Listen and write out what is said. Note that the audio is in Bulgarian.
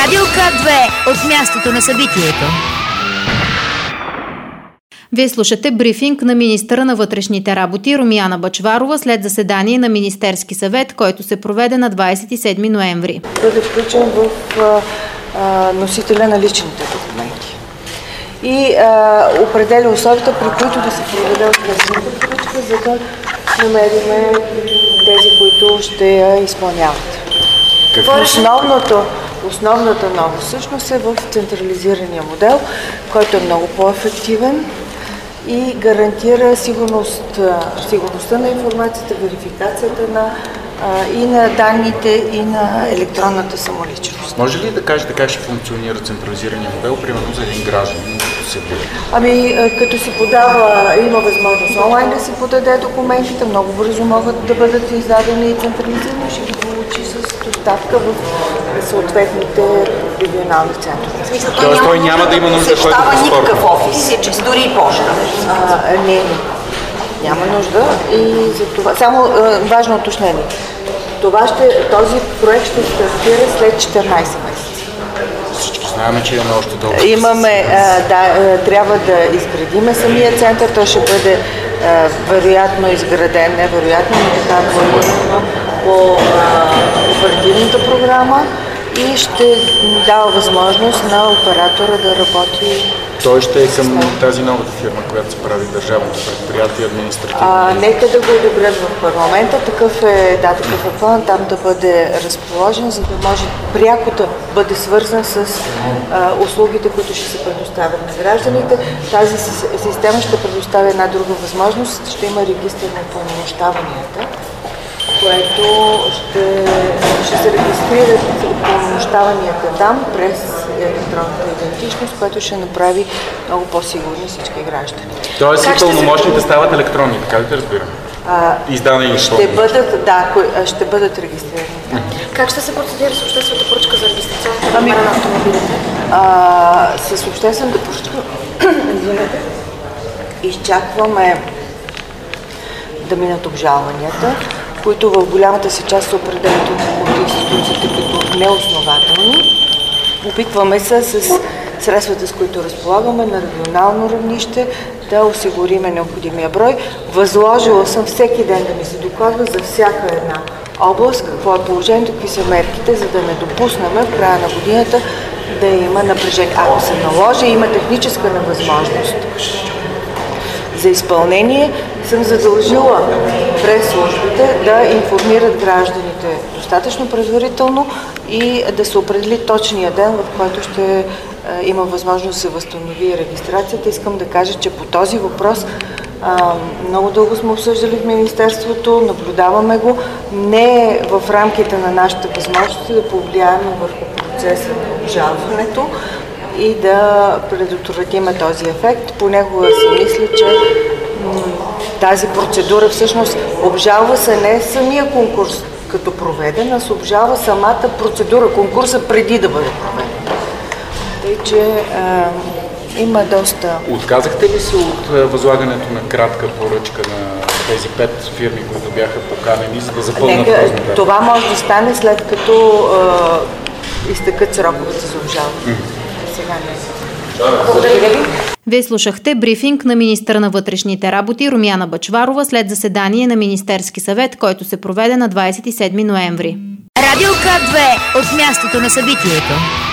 Радио К2 от мястото на събитието. Вие слушате брифинг на министъра на вътрешните работи Румяна Бъчварова след заседание на Министерски съвет, който се проведе на 27 ноември. Бъде включен в носителя на личните документи и определя условията, при които да се проведе обществената поръчка, за да намерим тези, които ще я изпълняват. Основната новост всъщност е в централизирания модел, който е много по-ефективен и гарантира сигурността на информацията, верификацията и на данните, и на електронната самоличност. Може ли да кажете как ще функционира централизирания модел, примерно за един гражданин, като се бъде? Като си подава, има възможност онлайн да си подаде документите, много бързо могат да бъдат издадени и централизирани, ще ги получи с доставка в съответните регионални центрове. Тоест той няма да има нужда, който да никакъв офис, дори и поща. Не. Няма нужда и за това. Само важно уточнение. Този проект ще стартира след 14 месеца. Всички знаем, че имаме още дълго. Трябва да изградиме самия център. Той ще бъде вероятно изграден, невероятно, но така планирано по оперативната програма и ще дава възможност на оператора да работи. Той ще е към тази новата фирма, която се прави държавното предприятие административно. Нека да го одобрят в парламента. Такъв е план там да бъде разположен, за да може пряко да бъде свързан с услугите, които ще се предоставят на гражданите. Тази система ще предоставя една друга възможност. Ще има регистър на упълномощаванията, което ще се регистрират упълномощаванията там през електронната идентичност, което ще направи много по-сигурни всички граждани. Тоест и пълномощните стават електронни, така ли те разбирам? Издадени ще бъдат регистрирани. Как ще се процедира с обществената поръчка за регистрационната номера на автомобилите? С обществената поръчка изчакваме да минат обжалванията, които в голямата си част се определят от институциите като неоснователни. Опитваме се с средствата, с които разполагаме на регионално равнище, да осигуриме необходимия брой. Възложила съм всеки ден да ми се докладва за всяка една област, какво е положението, какви са мерките, за да не допуснем в края на годината да има напрежение. Ако се наложи, има техническа невъзможност за изпълнение, съм задължила през службите да информират гражданите достатъчно предварително и да се определи точния ден, в който ще има възможност да се възстанови регистрацията. Искам да кажа, че по този въпрос много дълго сме обсъждали в Министерството, наблюдаваме го. Не е в рамките на нашите възможности да повлияем върху процеса на обжалването и да предотвратим този ефект. Понякога си мисля, че тази процедура всъщност обжалва се не самия конкурс като проведен, а се обжалва самата процедура, конкурса преди да бъде проведен. Тъй, че има доста... Отказахте ли се от възлагането на кратка поръчка на тези 5 фирми, които бяха поканени, за да запълнат този ден? Това може да стане след като изтекат сроковете за обжалване. Сега не. Благодаря ви. Вие слушахте брифинг на министъра на вътрешните работи Румяна Бъчварова след заседание на Министерски съвет, който се проведе на 27 ноември. Радио К2 от мястото на събитието.